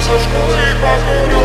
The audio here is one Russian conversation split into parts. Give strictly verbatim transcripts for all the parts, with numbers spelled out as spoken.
зажгу и покурю.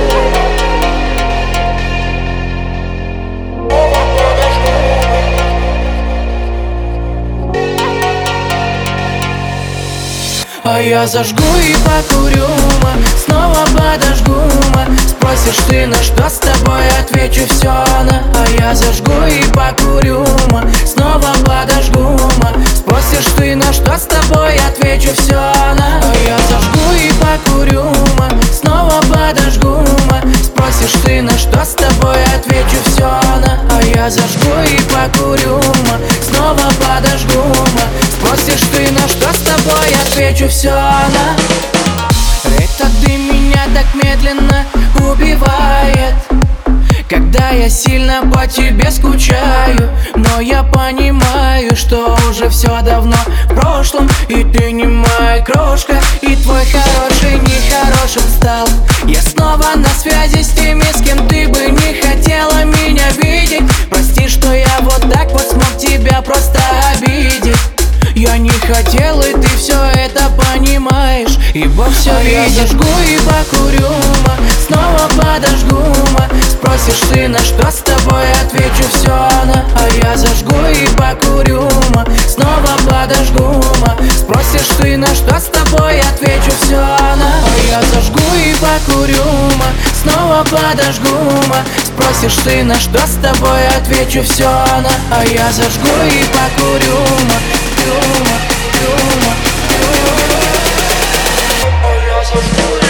А я зажгу и покурю, ма, снова подожгу, ма. Спросишь ты, на что с тобой, отвечу все на. А я зажгу и покурю, ма, снова подожгу, ма. Спросишь ты, на что с тобой, отвечу все на. А я зажгу и покурю, ма, снова подожгу, ма. Спросишь ты, на что с тобой, отвечу все на. А я зажгу и покурю, ма, снова подожгу, ма. Спросишь ты, на что с тобой, отвечу все на. Это ты меня так медленно убивает, когда я сильно по тебе скучаю. Но я понимаю, что уже все давно в прошлом, и ты не моя крошка, и твой хороший нехорошим стал. Я снова на связи с теми, с кем ты бы не хотела меня видеть. Прости, что я вот так вот смог тебя просто обидеть. Я не хотел, и ты все это понимаешь, ибо все а видишь. Я зажгу и покурю, ма, снова подожгу, ма. Спросишь ты, на что с тобой, отвечу все на. А я зажгу и покурю, ма, снова подожгу, ма. Спросишь ты, на что с тобой, отвечу все на. А я зажгу и покурю, ма, снова подожгу, ма. Спросишь ты, на что с тобой, отвечу все на. А я зажгу и покурю, ма. Юма, юма, юма. А я зажгу и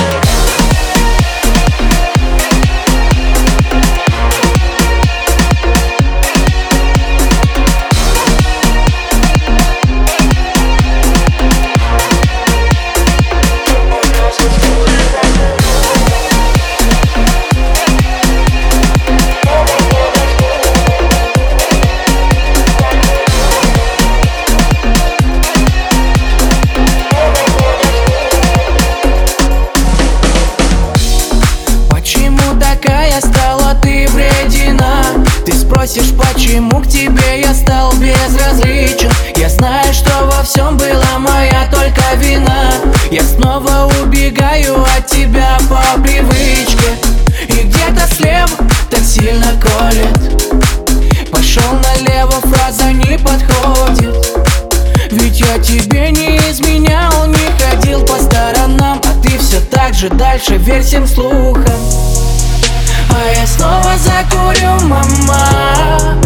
Спросишь, почему к тебе я стал безразличен? Я знаю, что во всем была моя только вина. Я снова убегаю от тебя по привычке, и где-то слева так сильно колет. Пошел налево, фраза не подходит. Ведь я тебе не изменял, не ходил по сторонам, а ты все так же дальше, верь всем слухам. А я снова закурю, мама.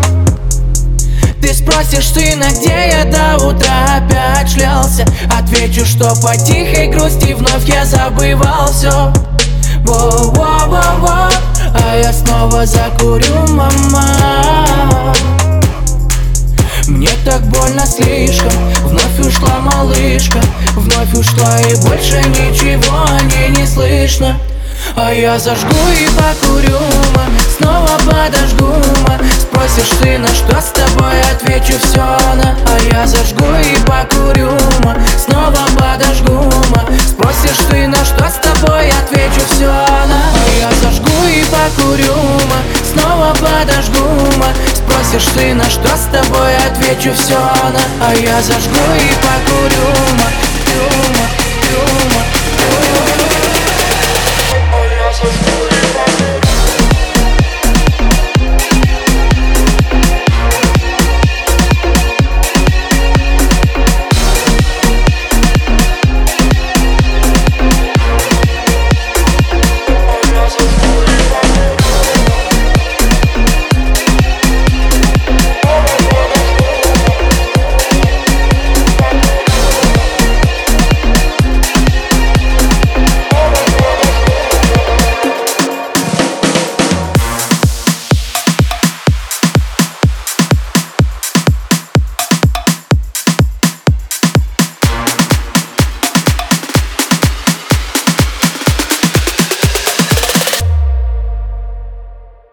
Ты спросишь, сына, где я до утра опять шлялся? Отвечу, что по тихой грусти вновь я забывал все. Во-во-во-во. А я снова закурю, мама. Мне так больно слишком. Вновь ушла малышка, вновь ушла, и больше ничего о ней не слышно. А я зажгу и покурю, ма, снова подожгу, ма. Спросишь ты, на что с тобой, отвечу все на. А я зажгу и покурю, ма, снова подожгу, ма. Спросишь ты, на что с тобой, отвечу все на. А я зажгу и покурю, ма, снова подожгу, ма. Спросишь ты, на что с тобой, отвечу все на. А я зажгу и покурю, ма.